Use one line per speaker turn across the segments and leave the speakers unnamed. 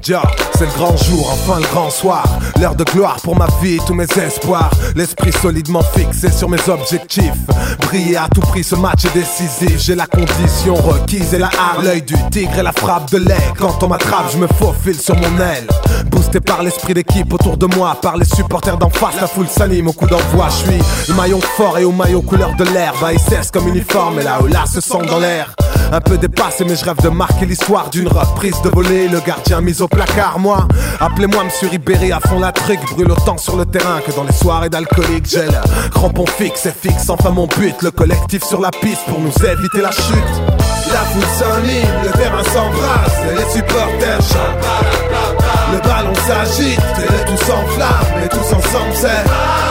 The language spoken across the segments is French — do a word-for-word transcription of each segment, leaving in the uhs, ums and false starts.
Ja, c'est le grand jour, enfin le grand soir. L'heure de gloire pour ma vie et tous mes espoirs. L'esprit solidement fixé sur mes objectifs. Briller à tout prix, ce match est décisif. J'ai la condition requise et la hargne, l'œil du tigre et la frappe de l'aigle. Quand on m'attrape, je me faufile sur mon aile. Boosté par l'esprit d'équipe autour de moi, par les supporters d'en face, la foule s'anime au coup d'envoi. Je suis le maillon fort et au maillot couleur de l'herbe. A S S comme uniforme et là où là se sent dans l'air. Un peu dépassé mais je rêve de marquer l'histoire d'une reprise de volée. Le gardien mis au placard, moi appelez-moi Monsieur Ribéry, à fond la truc. Brûle autant sur le terrain que dans les soirées d'alcoolique. J'ai le crampon fixe et fixe enfin mon but. Le collectif sur la piste pour nous éviter la chute. La foule s'anime, le terrain s'embrasse et les supporters chantent. Le ballon s'agite et le tout s'enflamme et tous ensemble c'est.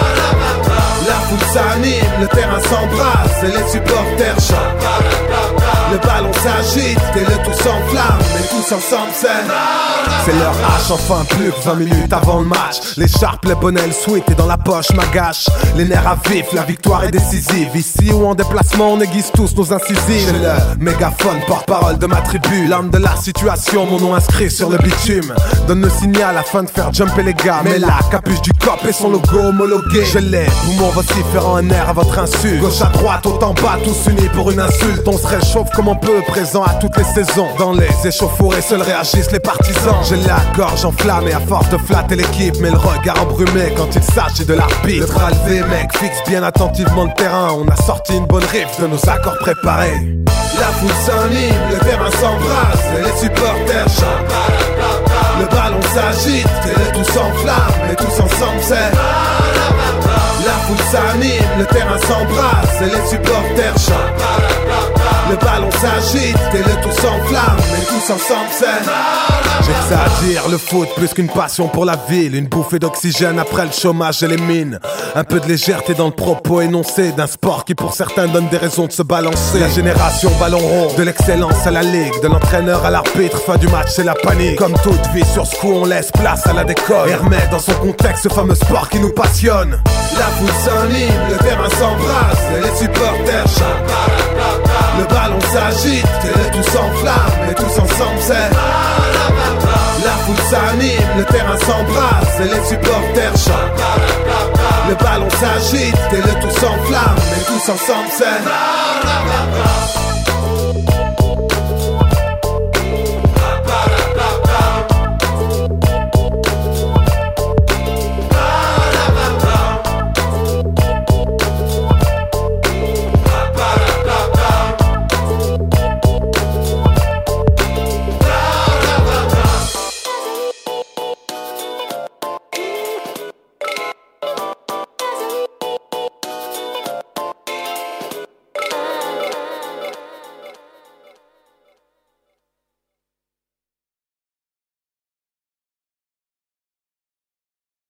La foule s'anime, le terrain s'embrasse et les supporters chantent. Le ballon s'agite et le tout s'enflamme et tous ensemble c'est. C'est leur H, enfin plus que vingt minutes avant le match. L'écharpe, les bonnets, le sweat et dans la poche ma gâche. Les nerfs à vif, la victoire est décisive. Ici ou en déplacement, on aiguise tous nos incisives. J'ai le mégaphone, porte-parole de ma tribu. L'âme de la situation, mon nom inscrit sur le bitume. Donne le signal afin de faire jumper les gars. Mais la capuche du cop et son logo homologué. Je l'ai, poumon vociférant un air à votre insu. Gauche à droite, haut en bas, tous unis pour une insulte. On se réchauffe comme on peut, présent à toutes les saisons. Dans les échauffourées, seuls réagissent les partisans. J'ai la gorge enflammée à force de flatter l'équipe, mais le regard embrumé quand il s'agit de l'arbitre. Le bras levé, mec, fixe bien attentivement le terrain. On a sorti une bonne riff de nos accords préparés. La foule s'anime, le terrain s'embrasse et les supporters chantent. Le ballon s'agite et le tout s'enflamme et tous ensemble c'est. La foule s'anime, le terrain s'embrasse et les supporters chantent. Le ballon s'agite et le tout s'enflamme et tous ensemble c'est. J'ai que ça à dire, le foot plus qu'une passion pour la ville. Une bouffée d'oxygène après le chômage et les mines. Un peu de légèreté dans le propos énoncé d'un sport qui pour certains donne des raisons de se balancer. La génération ballon rond, de l'excellence à la ligue, de l'entraîneur à l'arbitre, fin du match c'est la panique. Comme toute vie sur ce coup on laisse place à la déconne et remet dans son contexte ce fameux sport qui nous passionne. La foule s'anime, le terrain s'embrasse et les supporters chantent. Le ballon s'agite et le tout s'enflamme et tous ensemble c'est. La foule s'anime, le terrain s'embrasse et les supporters chantent. Le ballon s'agite et le tout s'enflamme et tous ensemble c'est.